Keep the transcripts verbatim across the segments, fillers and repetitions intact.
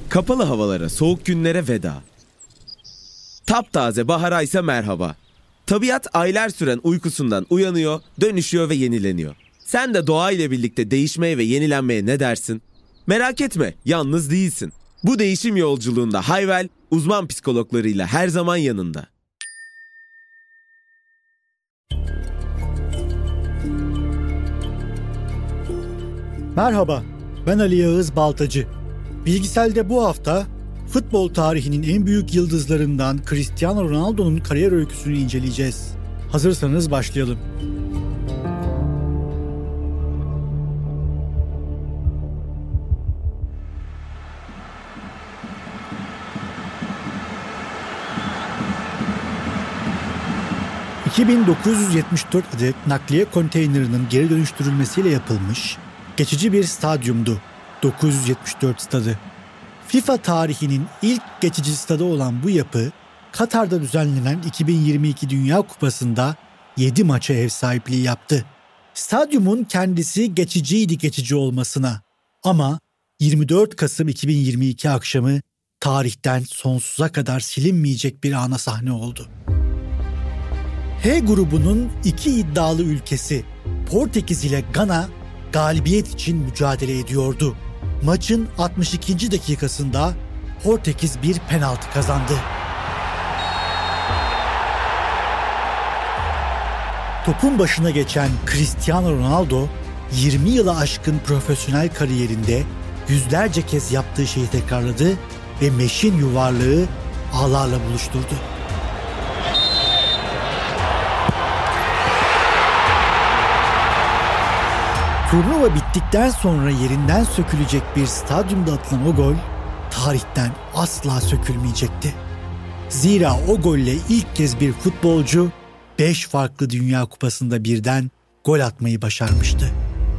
Kapalı havalara, soğuk günlere veda. Taptaze bahara ise merhaba. Tabiat aylar süren uykusundan uyanıyor, dönüşüyor ve yenileniyor. Sen de doğa ile birlikte değişmeye ve yenilenmeye ne dersin? Merak etme, yalnız değilsin. Bu değişim yolculuğunda Hayvel, uzman psikologlarıyla her zaman yanında. Merhaba, ben Ali Yağız Baltacı. Bilgisel'de bu hafta futbol tarihinin en büyük yıldızlarından Cristiano Ronaldo'nun kariyer öyküsünü inceleyeceğiz. Hazırsanız başlayalım. iki bin dokuz yüz yetmiş dört adet nakliye konteynerinin geri dönüştürülmesiyle yapılmış geçici bir stadyumdu dokuz yüz yetmiş dört stadı. FIFA tarihinin ilk geçici stadı olan bu yapı, Katar'da düzenlenen iki bin yirmi iki Dünya Kupası'nda yedi maça ev sahipliği yaptı. Stadyumun kendisi geçiciydi geçici olmasına ama yirmi dört Kasım iki bin yirmi iki akşamı tarihten sonsuza kadar silinmeyecek bir ana sahne oldu. H grubunun iki iddialı ülkesi Portekiz ile Gana galibiyet için mücadele ediyordu. Maçın altmış ikinci dakikasında Portekiz bir penaltı kazandı. Topun başına geçen Cristiano Ronaldo, yirmi yılı aşkın profesyonel kariyerinde yüzlerce kez yaptığı şeyi tekrarladı ve meşin yuvarlığı ağlarla buluşturdu. Turnuva bittikten sonra yerinden sökülecek bir stadyumda atılan o gol, tarihten asla sökülmeyecekti. Zira o golle ilk kez bir futbolcu beş farklı Dünya Kupası'nda birden gol atmayı başarmıştı.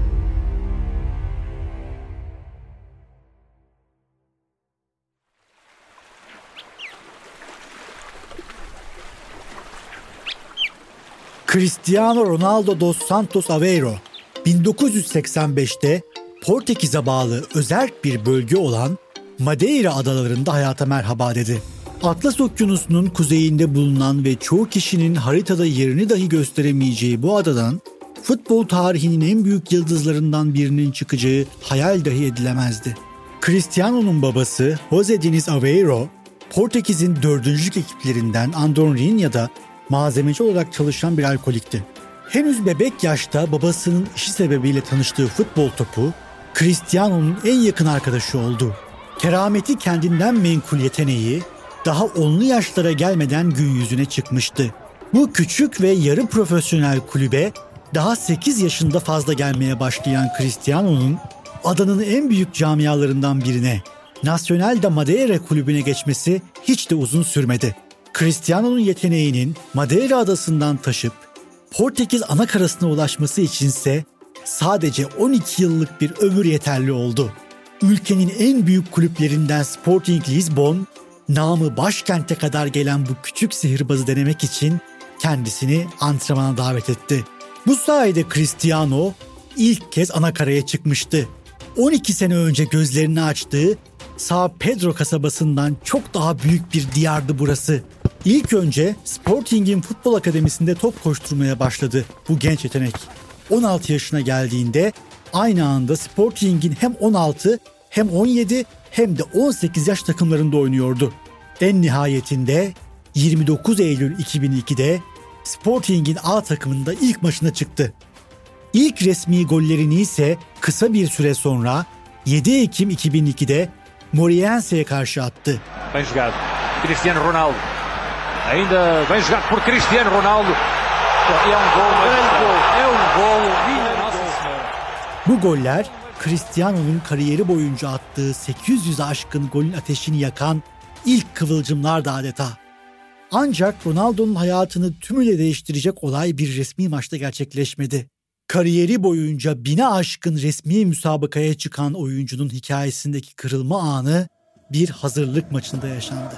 Cristiano Ronaldo dos Santos Aveiro, bin dokuz yüz seksen beşte Portekiz'e bağlı özerk bir bölge olan Madeira adalarında hayata merhaba dedi. Atlas Okyanusu'nun kuzeyinde bulunan ve çoğu kişinin haritada yerini dahi gösteremeyeceği bu adadan futbol tarihinin en büyük yıldızlarından birinin çıkacağı hayal dahi edilemezdi. Cristiano'nun babası José Diniz Aveiro, Portekiz'in dördüncülük ekiplerinden Andorrinha'da malzemeci olarak çalışan bir alkolikti. Henüz bebek yaşta babasının işi sebebiyle tanıştığı futbol topu, Cristiano'nun en yakın arkadaşı oldu. Kerameti kendinden menkul yeteneği, daha onlu yaşlara gelmeden gün yüzüne çıkmıştı. Bu küçük ve yarı profesyonel kulübe, daha sekiz yaşında fazla gelmeye başlayan Cristiano'nun, adanın en büyük camialarından birine, Nacional da Madeira kulübüne geçmesi hiç de uzun sürmedi. Cristiano'nun yeteneğinin Madeira adasından taşıp, Portekiz anakarasına ulaşması içinse sadece on iki yıllık bir ömür yeterli oldu. Ülkenin en büyük kulüplerinden Sporting Lisbon, namı başkente kadar gelen bu küçük sihirbazı denemek için kendisini antrenmana davet etti. Bu sayede Cristiano ilk kez anakaraya çıkmıştı. on iki sene önce gözlerini açtığı São Pedro kasabasından çok daha büyük bir diyardı burası. İlk önce Sporting'in futbol akademisinde top koşturmaya başladı bu genç yetenek. on altı yaşına geldiğinde aynı anda Sporting'in hem on altı hem on yedi hem de on sekiz yaş takımlarında oynuyordu. En nihayetinde yirmi dokuz Eylül iki bin ikide Sporting'in A takımında ilk maçına çıktı. İlk resmi gollerini ise kısa bir süre sonra yedi Ekim iki bin ikide Moreirense'ye karşı attı. Bem jogado. Cristiano Ronaldo. Ainda bem jogado por Cristiano Ronaldo. É um gol, é um gol. Bu goller Cristiano'nun kariyeri boyunca attığı sekiz yüze aşkın golün ateşini yakan ilk kıvılcımlardı adeta. Ancak Ronaldo'nun hayatını tümüyle değiştirecek olay bir resmi maçta gerçekleşmedi. Kariyeri boyunca bine aşkın resmi müsabakaya çıkan oyuncunun hikayesindeki kırılma anı bir hazırlık maçında yaşandı.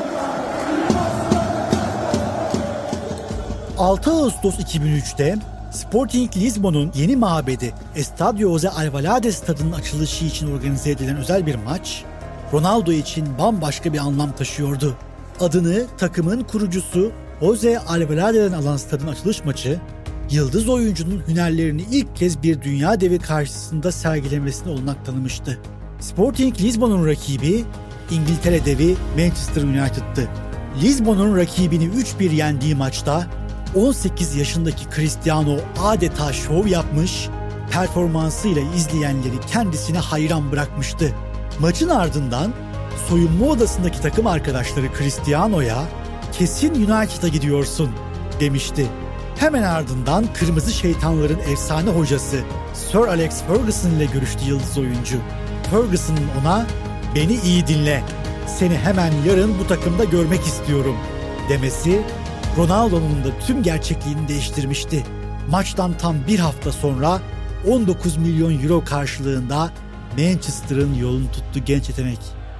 altı Ağustos iki bin üçte Sporting Lisbon'un yeni mabedi Estádio José Alvalade stadının açılışı için organize edilen özel bir maç, Ronaldo için bambaşka bir anlam taşıyordu. Adını takımın kurucusu José Alvalade'den alan stadın açılış maçı, yıldız oyuncunun hünerlerini ilk kez bir dünya devi karşısında sergilemesine olanak tanımıştı. Sporting Lisbon'un rakibi İngiltere devi Manchester United'tı. Lisbon'un rakibini üç bir yendiği maçta on sekiz yaşındaki Cristiano adeta şov yapmış, performansıyla izleyenleri kendisine hayran bırakmıştı. Maçın ardından soyunma odasındaki takım arkadaşları Cristiano'ya "Kesin United'a gidiyorsun" demişti. Hemen ardından Kırmızı Şeytanların efsane hocası Sir Alex Ferguson ile görüştü yıldız oyuncu. Ferguson'ın ona "Beni iyi dinle, seni hemen yarın bu takımda görmek istiyorum" demesi Ronaldo'nun da tüm gerçekliğini değiştirmişti. Maçtan tam bir hafta sonra on dokuz milyon euro karşılığında Manchester'ın yolunu tuttu genç yetenek.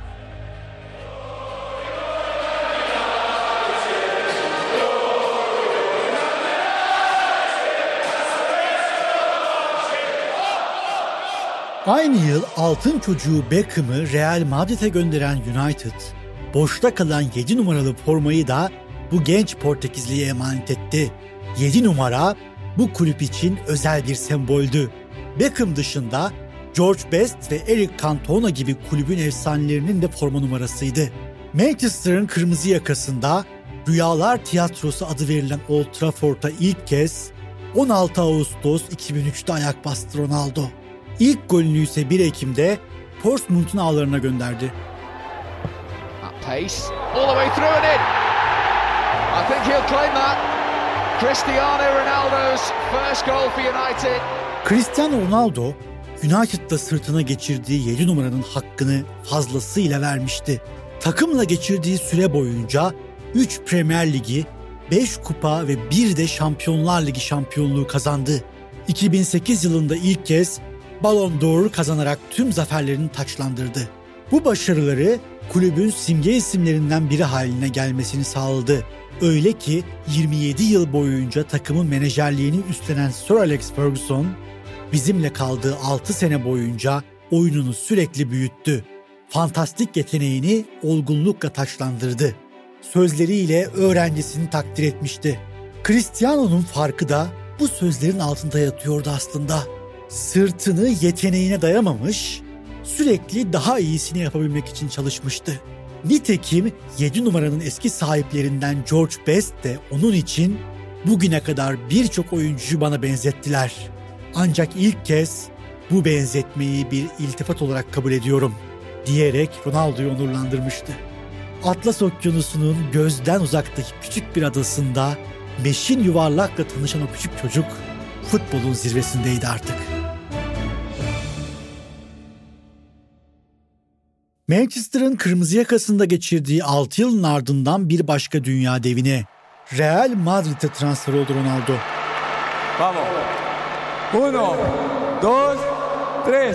Aynı yıl altın çocuğu Beckham'ı Real Madrid'e gönderen United, boşta kalan yedi numaralı formayı da bu genç Portekizli'ye emanet etti. yedi numara bu kulüp için özel bir semboldü. Beckham dışında George Best ve Eric Cantona gibi kulübün efsanelerinin de forma numarasıydı. Manchester'ın kırmızı yakasında Rüyalar Tiyatrosu adı verilen Old Trafford'a ilk kez on altı Ağustos iki bin üçte ayak bastı Ronaldo. İlk golünü ise bir Ekim'de Portsmouth'un ağlarına gönderdi. Pace all the way through and in. I think he'll claim that. Cristiano Ronaldo's first goal for United. Cristiano Ronaldo, United'da sırtına geçirdiği yedi numaranın hakkını fazlasıyla vermişti. Takımla geçirdiği süre boyunca üç Premier Ligi, beş kupa ve bir de Şampiyonlar Ligi şampiyonluğu kazandı. iki bin sekiz yılında ilk kez Ballon d'Or kazanarak tüm zaferlerini taçlandırdı. Bu başarıları kulübün simge isimlerinden biri haline gelmesini sağladı. Öyle ki yirmi yedi yıl boyunca takımın menajerliğini üstlenen Sir Alex Ferguson, bizimle kaldığı altı sene boyunca oyununu sürekli büyüttü. Fantastik yeteneğini olgunlukla taçlandırdı. Sözleriyle öğrencisini takdir etmişti. Cristiano'nun farkı da bu sözlerin altında yatıyordu aslında. Sırtını yeteneğine dayamamış, sürekli daha iyisini yapabilmek için çalışmıştı. Nitekim yedi numaranın eski sahiplerinden George Best de onun için bugüne kadar birçok oyuncuyu bana benzettiler. Ancak ilk kez bu benzetmeyi bir iltifat olarak kabul ediyorum diyerek Ronaldo'yu onurlandırmıştı. Atlas Okyanusu'nun gözden uzaktaki küçük bir adasında meşin yuvarlakla tanışan o küçük çocuk futbolun zirvesindeydi artık. Manchester'ın kırmızı yakasında geçirdiği altı yılın ardından bir başka dünya devine, Real Madrid'e transfer oldu Ronaldo. Vamos. Uno, dos, tres.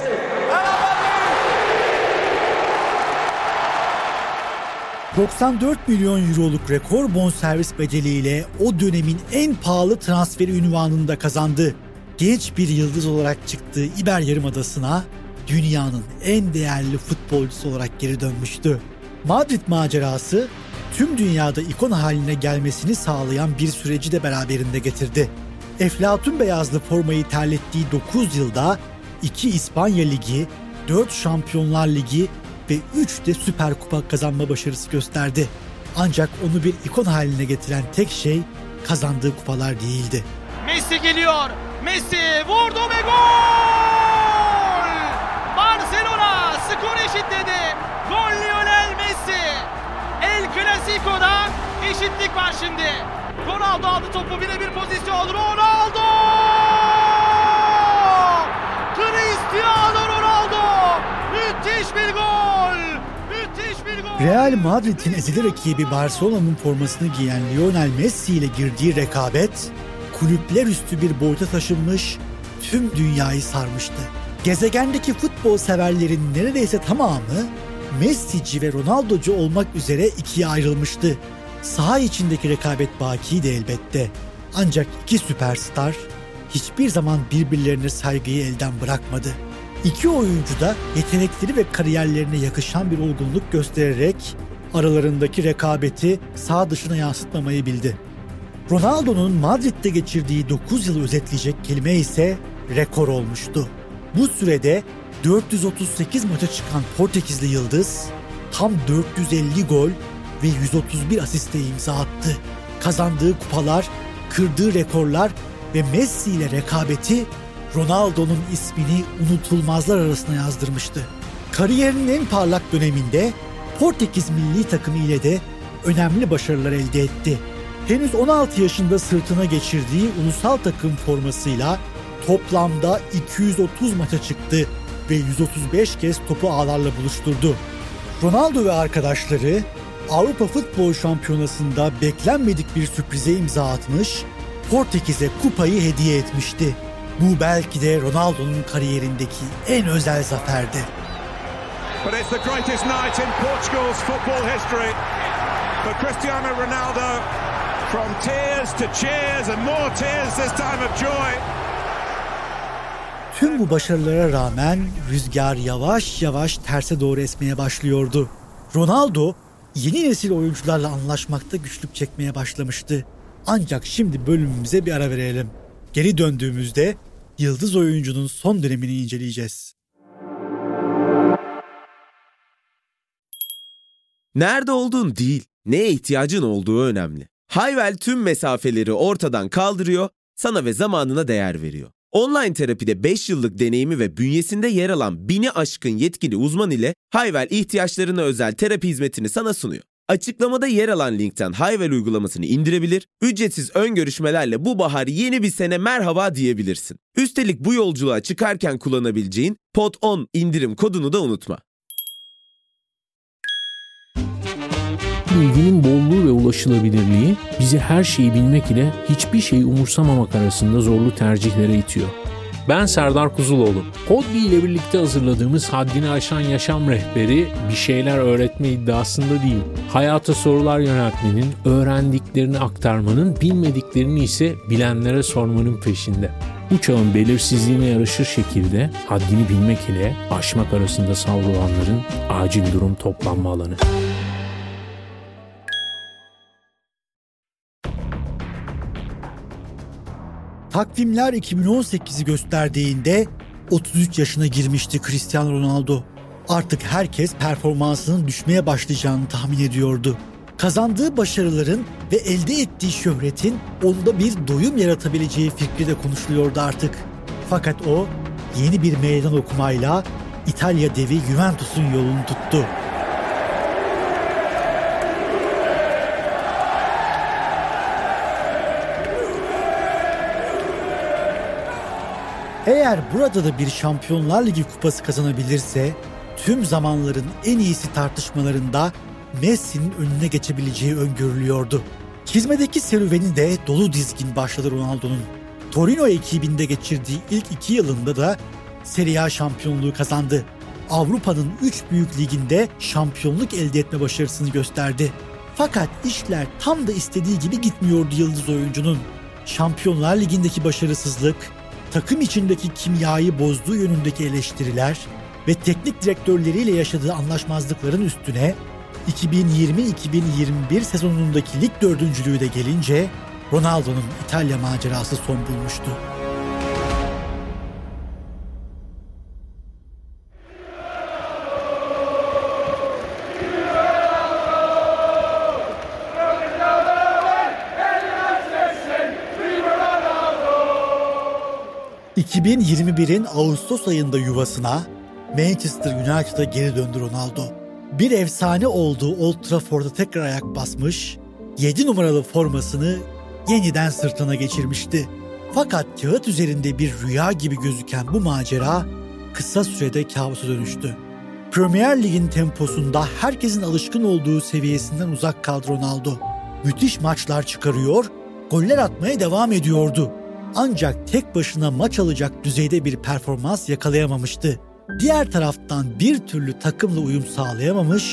doksan dört milyon euroluk rekor bonservis bedeliyle o dönemin en pahalı transferi unvanını da kazandı. Genç bir yıldız olarak çıktığı İber Yarımadası'na dünyanın en değerli futbolcusu olarak geri dönmüştü. Madrid macerası tüm dünyada ikon haline gelmesini sağlayan bir süreci de beraberinde getirdi. Eflatun beyazlı formayı terlettiği dokuz yılda iki İspanya Ligi, dört Şampiyonlar Ligi ve üç de Süper Kupa kazanma başarısı gösterdi. Ancak onu bir ikon haline getiren tek şey kazandığı kupalar değildi. Messi geliyor. Messi vurdu ve gol! Barcelona skor eşitledi. Gol Lionel Messi. El Clasico'da eşitlik var şimdi. Ronaldo aldı topu, birebir pozisyon. Ronaldo! Cristiano Ronaldo! Müthiş bir gol! Müthiş bir gol! Real Madrid'in ezeli rakibi Barcelona'nın formasını giyen Lionel Messi ile girdiği rekabet kulüpler üstü bir boyuta taşınmış, tüm dünyayı sarmıştı. Gezegendeki futbol severlerin neredeyse tamamı Messi'ci ve Ronaldo'cu olmak üzere ikiye ayrılmıştı. Saha içindeki rekabet bakiydi elbette. Ancak iki süperstar hiçbir zaman birbirlerine saygıyı elden bırakmadı. İki oyuncu da yetenekleri ve kariyerlerine yakışan bir olgunluk göstererek aralarındaki rekabeti saha dışına yansıtmamayı bildi. Ronaldo'nun Madrid'de geçirdiği dokuz yılı özetleyecek kelime ise rekor olmuştu. Bu sürede dört yüz otuz sekiz maça çıkan Portekizli yıldız tam dört yüz elli gol ve yüz otuz bir asiste imza attı. Kazandığı kupalar, kırdığı rekorlar ve Messi ile rekabeti Ronaldo'nun ismini unutulmazlar arasına yazdırmıştı. Kariyerinin en parlak döneminde Portekiz milli takımı ile de önemli başarılar elde etti. Henüz on altı yaşında sırtına geçirdiği ulusal takım formasıyla toplamda iki yüz otuz maça çıktı ve yüz otuz beş kez topu ağlarla buluşturdu. Ronaldo ve arkadaşları Avrupa Futbol Şampiyonası'nda beklenmedik bir sürprize imza atmış, Portekiz'e kupayı hediye etmişti. Bu belki de Ronaldo'nun kariyerindeki en özel zaferdi. But it's the greatest night in Portugal's football history for Cristiano Ronaldo. From tears to cheers and more tears this time of joy. Tüm bu başarılara rağmen rüzgar yavaş yavaş terse doğru esmeye başlıyordu. Ronaldo yeni nesil oyuncularla anlaşmakta güçlük çekmeye başlamıştı. Ancak şimdi bölümümüze bir ara verelim. Geri döndüğümüzde yıldız oyuncunun son dönemini inceleyeceğiz. Nerede olduğun değil, neye ihtiyacın olduğu önemli. Hayvel tüm mesafeleri ortadan kaldırıyor, sana ve zamanına değer veriyor. Online terapide beş yıllık deneyimi ve bünyesinde yer alan bini aşkın yetkili uzman ile Hayvel ihtiyaçlarına özel terapi hizmetini sana sunuyor. Açıklamada yer alan linkten Hayvel uygulamasını indirebilir, ücretsiz ön görüşmelerle bu bahar yeni bir sene merhaba diyebilirsin. Üstelik bu yolculuğa çıkarken kullanabileceğin P O D on indirim kodunu da unutma. Bilginin bolluğu ve ulaşılabilirliği bizi her şeyi bilmek ile hiçbir şeyi umursamamak arasında zorlu tercihlere itiyor. Ben Serdar Kuzuloğlu. Podbi ile birlikte hazırladığımız Haddini Aşan Yaşam Rehberi bir şeyler öğretme iddiasında değil. Hayata sorular yöneltmenin, öğrendiklerini aktarmanın, bilmediklerini ise bilenlere sormanın peşinde. Bu çağın belirsizliğine yaraşır şekilde haddini bilmek ile aşmak arasında savrulanların acil durum toplanma alanı. Takvimler iki bin on sekizi gösterdiğinde otuz üç yaşına girmişti Cristiano Ronaldo. Artık herkes performansının düşmeye başlayacağını tahmin ediyordu. Kazandığı başarıların ve elde ettiği şöhretin onda bir doyum yaratabileceği fikri de konuşuluyordu artık. Fakat o yeni bir meydan okumayla İtalya devi Juventus'un yolunu tuttu. Eğer burada da bir Şampiyonlar Ligi kupası kazanabilirse tüm zamanların en iyisi tartışmalarında Messi'nin önüne geçebileceği öngörülüyordu. Çizmedeki serüveni de dolu dizgin başladı Ronaldo'nun. Torino ekibinde geçirdiği ilk iki yılında da Serie A şampiyonluğu kazandı. Avrupa'nın üç büyük liginde şampiyonluk elde etme başarısını gösterdi. Fakat işler tam da istediği gibi gitmiyordu yıldız oyuncunun. Şampiyonlar Ligi'ndeki başarısızlık, takım içindeki kimyayı bozduğu yönündeki eleştiriler ve teknik direktörleriyle yaşadığı anlaşmazlıkların üstüne iki bin yirmi iki bin yirmi bir sezonundaki lig dördüncülüğü de gelince Ronaldo'nun İtalya macerası son bulmuştu. iki bin yirmi birin Ağustos ayında yuvasına Manchester United'a geri döndü Ronaldo. Bir efsane olduğu Old Trafford'a tekrar ayak basmış, yedi numaralı formasını yeniden sırtına geçirmişti. Fakat kağıt üzerinde bir rüya gibi gözüken bu macera kısa sürede kabusa dönüştü. Premier Lig'in temposunda herkesin alışkın olduğu seviyesinden uzak kaldı Ronaldo. Müthiş maçlar çıkarıyor, goller atmaya devam ediyordu. Ancak tek başına maç alacak düzeyde bir performans yakalayamamıştı. Diğer taraftan bir türlü takımla uyum sağlayamamış,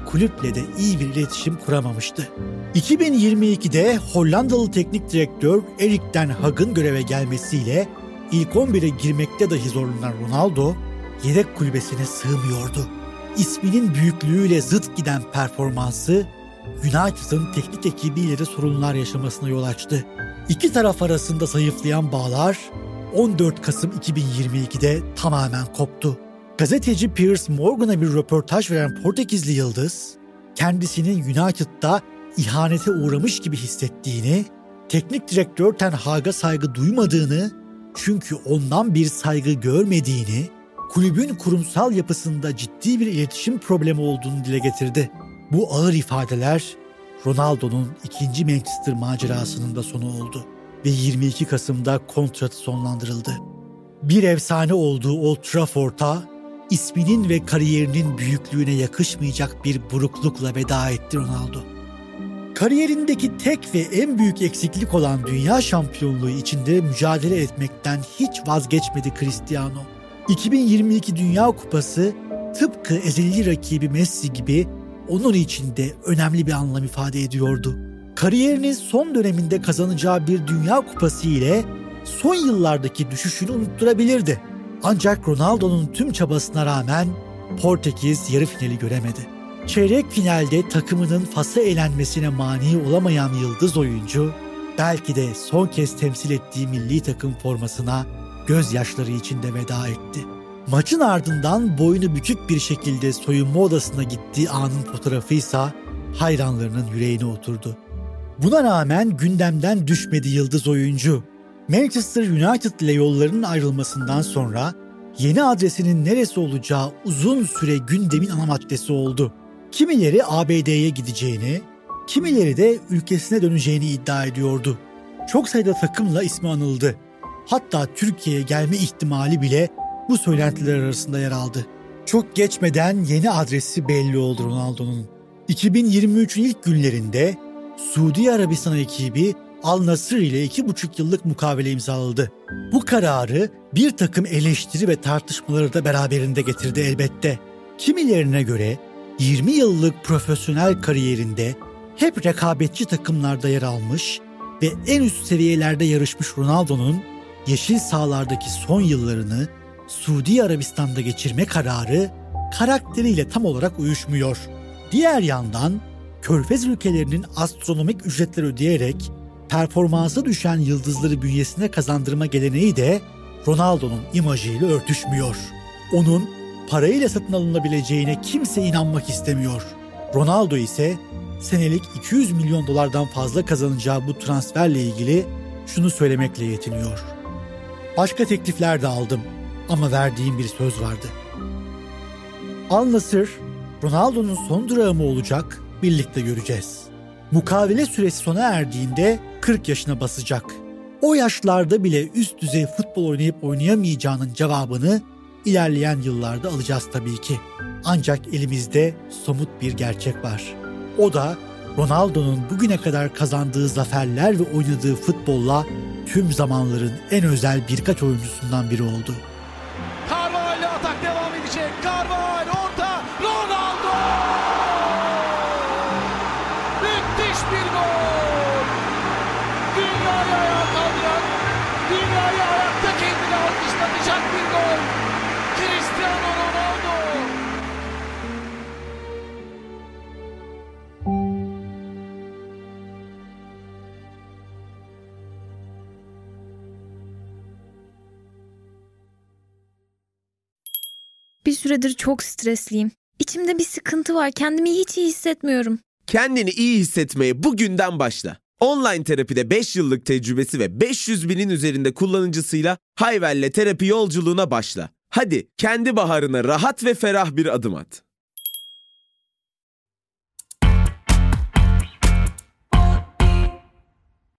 kulüple de iyi bir iletişim kuramamıştı. iki bin yirmi ikide Hollandalı teknik direktör Erik ten Hag'ın göreve gelmesiyle ilk on bire girmekte dahi zorlanan Ronaldo, yedek kulübesine sığmıyordu. İsminin büyüklüğüyle zıt giden performansı, United'ın teknik ekibiyle de sorunlar yaşamasına yol açtı. İki taraf arasında zayıflayan bağlar on dört Kasım iki bin yirmi ikide tamamen koptu. Gazeteci Piers Morgan'a bir röportaj veren Portekizli yıldız, kendisinin United'da ihanete uğramış gibi hissettiğini, teknik direktör Ten Hag'a saygı duymadığını, çünkü ondan bir saygı görmediğini, kulübün kurumsal yapısında ciddi bir iletişim problemi olduğunu dile getirdi. Bu ağır ifadeler Ronaldo'nun ikinci Manchester macerasının da sonu oldu ve yirmi iki Kasım'da kontratı sonlandırıldı. Bir efsane olduğu Old Trafford'a isminin ve kariyerinin büyüklüğüne yakışmayacak bir buruklukla veda etti Ronaldo. Kariyerindeki tek ve en büyük eksiklik olan dünya şampiyonluğu içinde mücadele etmekten hiç vazgeçmedi Cristiano. iki bin yirmi iki Dünya Kupası tıpkı ezeli rakibi Messi gibi onun için de önemli bir anlam ifade ediyordu. Kariyerinin son döneminde kazanacağı bir Dünya Kupası ile son yıllardaki düşüşünü unutturabilirdi. Ancak Ronaldo'nun tüm çabasına rağmen Portekiz yarı finali göremedi. Çeyrek finalde takımının Fas'a elenmesine mani olamayan yıldız oyuncu, belki de son kez temsil ettiği milli takım formasına gözyaşları içinde veda etti. Maçın ardından boynu bükük bir şekilde soyunma odasına gittiği anın fotoğrafıysa hayranlarının yüreğine oturdu. Buna rağmen gündemden düşmedi yıldız oyuncu. Manchester United ile yollarının ayrılmasından sonra yeni adresinin neresi olacağı uzun süre gündemin ana maddesi oldu. Kimileri A B D'ye gideceğini, kimileri de ülkesine döneceğini iddia ediyordu. Çok sayıda takımla ismi anıldı. Hatta Türkiye'ye gelme ihtimali bile bu söylentiler arasında yer aldı. Çok geçmeden yeni adresi belli oldu Ronaldo'nun. iki bin yirmi üçün ilk günlerinde Suudi Arabistan ekibi Al Nassr ile iki buçuk yıllık mukavele imzaladı. Bu kararı bir takım eleştiri ve tartışmaları da beraberinde getirdi elbette. Kimilerine göre yirmi yıllık profesyonel kariyerinde hep rekabetçi takımlarda yer almış ve en üst seviyelerde yarışmış Ronaldo'nun yeşil sahalardaki son yıllarını Suudi Arabistan'da geçirme kararı karakteriyle tam olarak uyuşmuyor. Diğer yandan Körfez ülkelerinin astronomik ücretler ödeyerek performansı düşen yıldızları bünyesine kazandırma geleneği de Ronaldo'nun imajıyla örtüşmüyor. Onun parayla satın alınabileceğine kimse inanmak istemiyor. Ronaldo ise senelik iki yüz milyon dolardan fazla kazanacağı bu transferle ilgili şunu söylemekle yetiniyor. Başka teklifler de aldım ama verdiğim bir söz vardı. Al Nassr, Ronaldo'nun son durağı mı olacak, birlikte göreceğiz. Mukavele süresi sona erdiğinde kırk yaşına basacak. O yaşlarda bile üst düzey futbol oynayıp oynayamayacağının cevabını ilerleyen yıllarda alacağız tabii ki. Ancak elimizde somut bir gerçek var. O da Ronaldo'nun bugüne kadar kazandığı zaferler ve oynadığı futbolla tüm zamanların en özel birkaç oyuncusundan biri oldu. Carvalho ile atak devam edecek. Carvalho orta. Ronaldo! Müthiş bir gol! Dünyayı ayağa kaldıran, dünyayı ayakta kendini alkışlatacak bir gol. Cristiano Ronaldo! Bir süredir çok stresliyim. İçimde bir sıkıntı var. Kendimi hiç iyi hissetmiyorum. Kendini iyi hissetmeye bugünden başla. Online terapide beş yıllık tecrübesi ve beş yüz binin üzerinde kullanıcısıyla Hayvel'le terapi yolculuğuna başla. Hadi kendi baharına rahat ve ferah bir adım at.